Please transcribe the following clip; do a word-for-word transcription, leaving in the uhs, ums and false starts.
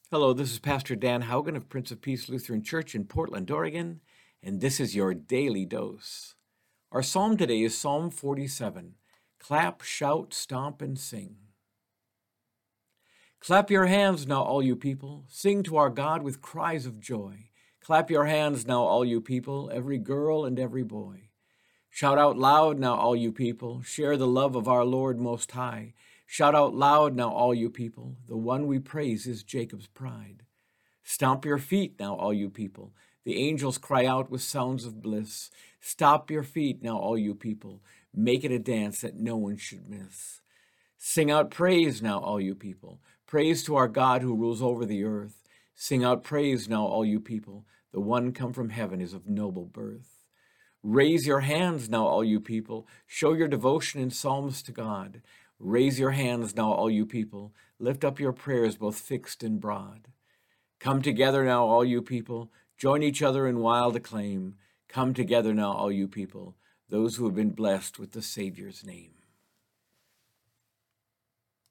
Hello, this is Pastor Dan Haugen of Prince of Peace Lutheran Church in Portland, Oregon, and this is your daily dose. Our psalm today is Psalm forty-seven. Clap, shout, stomp, and sing. Clap your hands now, all you people. Sing to our God with cries of joy. Clap your hands now, all you people, every girl and every boy. Shout out loud now, all you people. Share the love of our Lord Most High. Shout out loud now, all you people. The one we praise is Jacob's pride. Stomp your feet now, all you people. The angels cry out with sounds of bliss. Stop your feet now, all you people. Make it a dance that no one should miss. Sing out praise now, all you people. Praise to our God who rules over the earth. Sing out praise now, all you people. The one come from heaven is of noble birth. Raise your hands now, all you people. Show your devotion in psalms to God. Raise your hands now, all you people. Lift up your prayers both fixed and broad. Come together now, all you people. Join each other in wild acclaim. Come together now, all you people, those who have been blessed with the Savior's name.